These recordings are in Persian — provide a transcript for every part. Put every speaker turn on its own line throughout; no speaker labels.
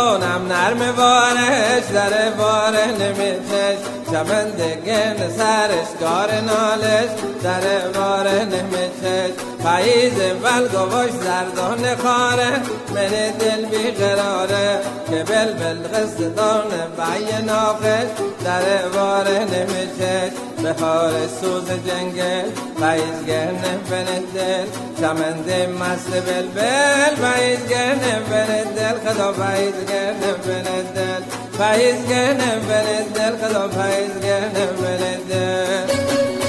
جانم نرم بارش در باره نمیچش چمندگن سرش کار نالش در باره نمیچش پاییز بلگوش زردان خاره من دل بیقراره که بلبل قصدان بای ناقش در باره نمیچش بهار سوز جنگل پاییزگن بن دل چمند مست بلبل پاییزگن بن دل خدا پاییزگن بن دل پاییزگن بن دل خدا پاییزگن بن دل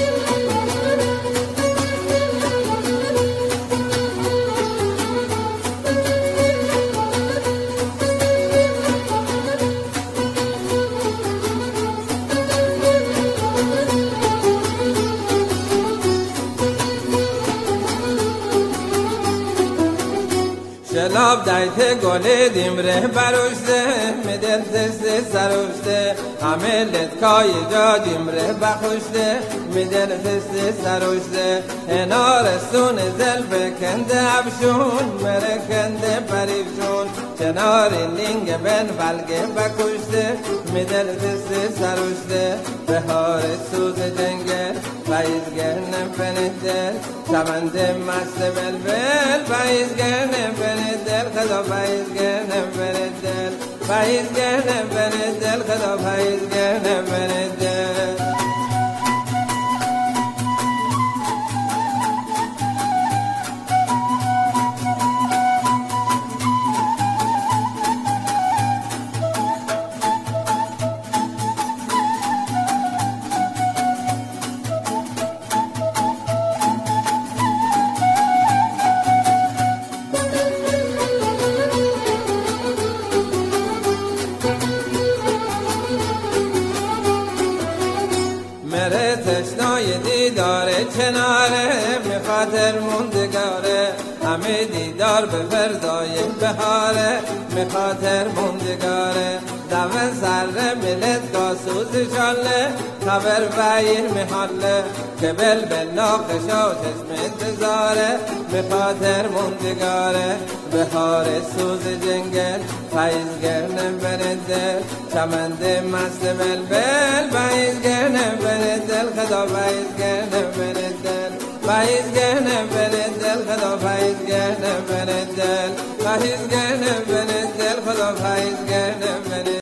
شلاب دایت گل دیمره بروشته مدل تست سروشته همه لدکای جا دیمره بخوشته مدل تست سروشته انارستون زل بکنده افشون مره کنده پریفشون چنار لینگ بن بلگه بکشته مدل تست سروشته بهار سوز جنگل پاییزگن بن دل چمند مست بلبل پاییزگن بن دل خدا پاییزگن بن دل پاییزگن بن دل خدا پاییزگن بن دل مره تشنای دیداره کناره میخاطر موندگاره همه دیدار به فردای بهاره میخاطر موندگاره دون سر ملت کاسوز شاله خبر بیر میحاله که بلبل ناقشا چشم انتظاره میخاطر موندگاره بهار سوز جنگل پاییزگن بن دل چمند مست بلبل پاییزگن بن دل خدا پاییزگن بن دل پاییزگن بن دل خدا پاییزگن بن دل پاییزگن بن دل خدا پاییزگن بن